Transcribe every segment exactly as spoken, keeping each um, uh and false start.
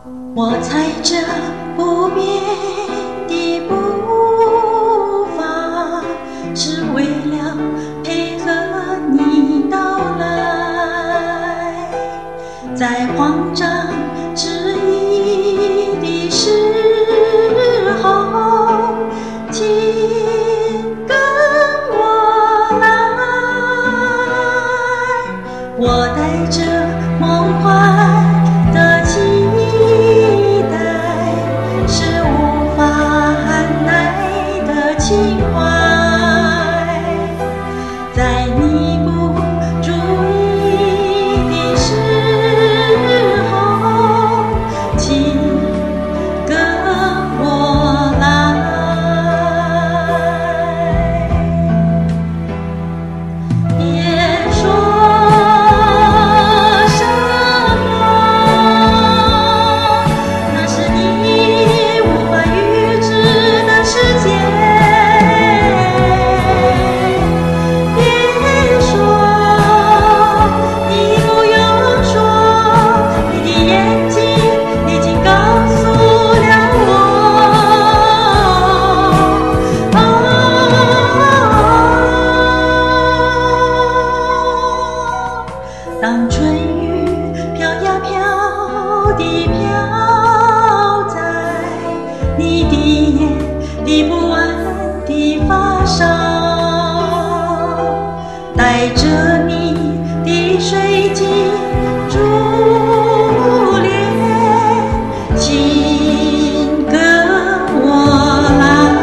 我踩着不变的步伐，是为了配合你到来。在慌张失意的时候，请跟我来。我带着梦幻的期待，是无法含耐的情怀。在你不注意的时候，请跟我来。别说什么，那是你无法预知的世界。别说，你不用说，你的眼睛已经告诉了我。当春雨飘呀飘地飘在你的眼理不完的发梢，带着你的水晶珠帘，请跟我来。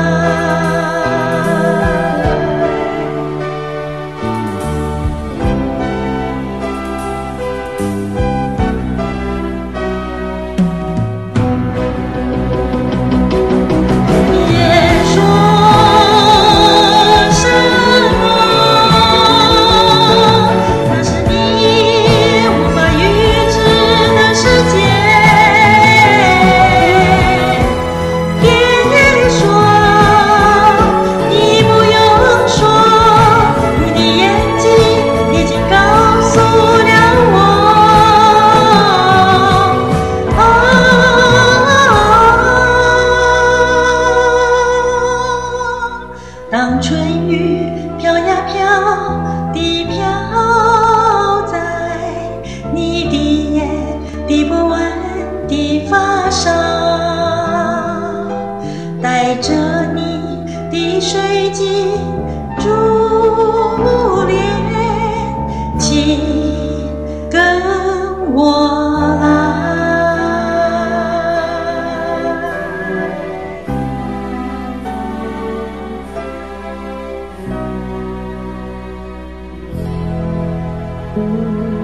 当春雨飘呀飘地飘在你的眼理不完的发梢，带着你的水晶珠帘，请跟我来。Thank you.